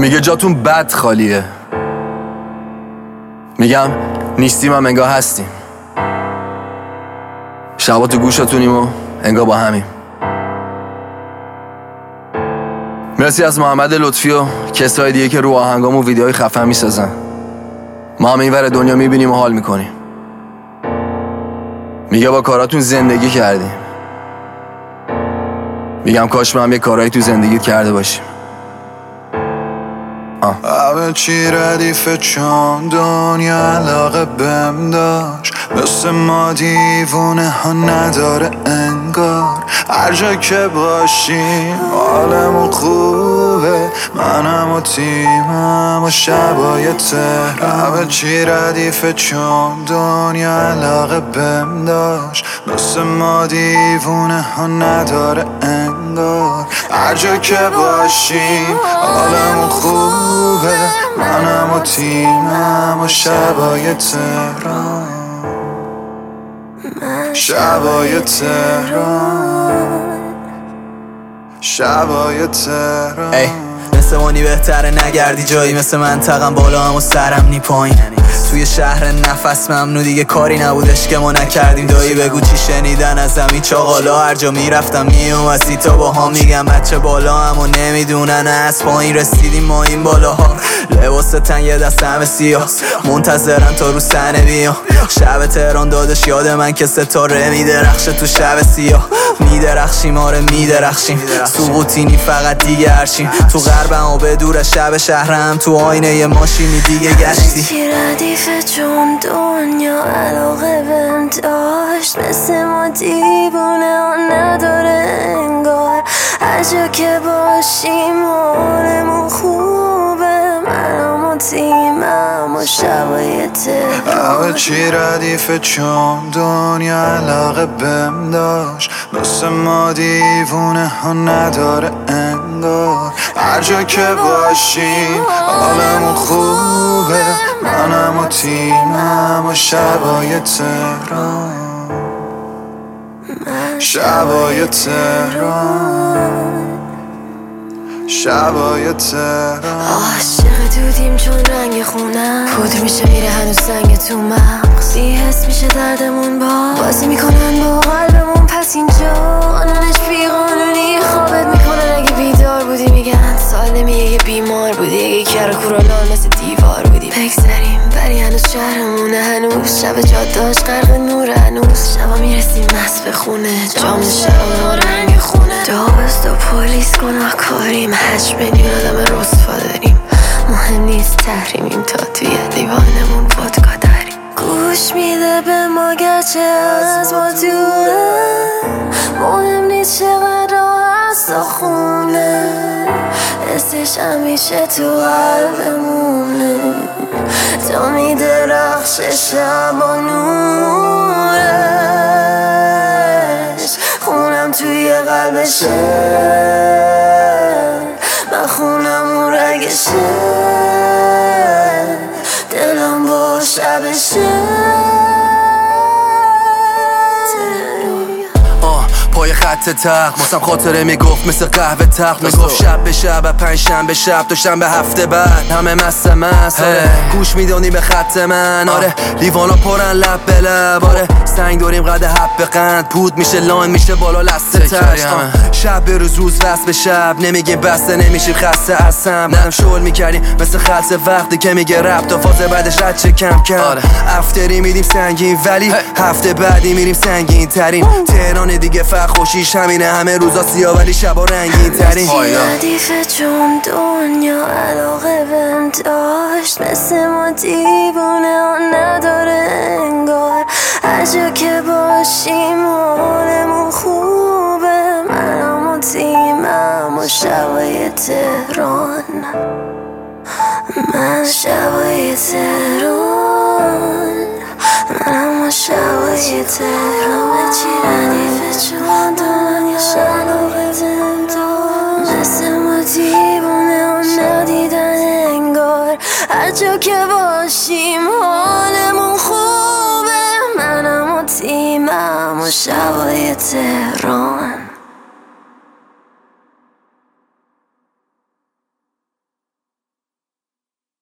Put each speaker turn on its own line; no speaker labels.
میگه جاتون بد خالیه. میگم نیستیم هم انگاه هستیم. شبا تو گوشتونیم و انگاه با همیم. مرسی از محمد لطفی و کسای دیگه که رو آهنگام و ویدیوهای خفن میسازن. ما هم اینور دنیا میبینیم و حال میکنیم. میگه با کاراتون زندگی کردیم. میگم کاش ما هم یه کارایی تو زندگیت کرده باشیم.
همه چی ردیفه چون دنیا علاقه بهم داشت، مثل ما دیوونه ها نداره انگار. هر جا که باشیم حالمون خوبه، منم و تیمم و شبای تهران. همه چی ردیفه چون دنیا علاقه بهم داشت، مثل ما دیوونه ها نداره انگار. هر جا که باشیم حالمون خوبه، منم و تیمم و شبای تهران. شبای تهران، شبای تهران.
مثل مانی بهتره نگردی جایی، مثل منطقم بالا هم و سرم نی پایین. توی شهر نفس ممنوع دیگه کاری نبودش که ما نکردیم. دایی بگو چی شنیدن از زمین چاقالا، هر جا میرفتم میومدی تا با ها میگم بچه بالا هم و نمیدونن از پایین رسیدیم ما این بالاها. لباس تن یه دست همه سیاه، منتظرن تا رو سنه بیام. شب تهران دادش یاد من که ستاره میدرخشه تو شب سیاه. میدرخشیم آره میدرخشیم، سقوطینی فقط دیگه هرشیم. تو غربم و به دور شب شهرم، تو آینه یه ماشینی دیگه گشتی.
ردیفه چون دنیا علاقه بهم داشت، مثل ما دیوونه ها نداره انگار. هر جا که باشیم حالمون خوبه، منم و تیمم و شبای تهران.
همه چی ردیفه چون دنیا علاقه بهم داشت، مثل ما دیوونه ها نداره انگار. هر جا که باشیم حالمون خوبه، منم و تیمم و شبای تهران. شبای تهران، شبای تهران.
عاشق دودیم چون رنگ خونم، پودر میشه میره هنوز سنگ تو مغز. بی‌حس میشه دردمون بازی میکنن با قلبمون، پس اینجا قانونش بیقانونی خوابت میکنن. اگه بیدار بودی میگن سالمیه، یه بیمار بودی، یه کرکورالان مثل دیوار بودی. بگذریم ولی هنوز شهرمونه، هنوز شب جاداش غرق نور، هنوز شبا میرسیم مست به خونه، جام شراب ما رنگ خونه. داوست و پلیس گناهکاریم، 8 میلیون آدم رسوا داریم. مهم نیست تحریمیم تا توی لیوانمون ودکا داریم. گوش میده به ما گرچه از ما دوره، مهم نیست چقدر هست تا خونه. حسش همیشه تو قلبمونه، تا میدرخشه شب و نورش. خونم توی قلبشه، من خونم اون رگشه، دلم با شبشه.
پای خط تخت واسم خاطره میگفت مثل قهوه تخت. میگفت شب به شب پنجشنبه شب تا شنبه هفته بعد همه مست گوش میدونی به خط من. آره لیوانا پرن لب به لب، آره سنگ داریم قد حب قند. پود میشه لاین میشه بالا لسته تش. شب به روز وصل به شب، نمیگیم بسته نمیشیم خسته اصلا. منم شغل میکردیم مثل خلص وقتی که میگه رب تا فاز بعدش رد چه کم کم. افتری میدیم سنگین ولی هفته بعدی میریم سنگین ترین. تهران دیگه خوشیش همینه، همه روزا سیاه ولی شبا رنگین ترین.
ردیفه چون دنیا علاقه بهم داشت، مثل ما دیوونه ها نداره انگار. هر جا که باشیم حالمون خوبه، منم و تیمم و شبای تهران. من شبای تهران، منم و شبای تهران. چی ردیفه چون دنیا علاقه بهم داشت، مثل ما دیوونه ها ندیدن انگار. هر جا که باشیم حالمون خوبه، منم و تیمم و شبای تهران.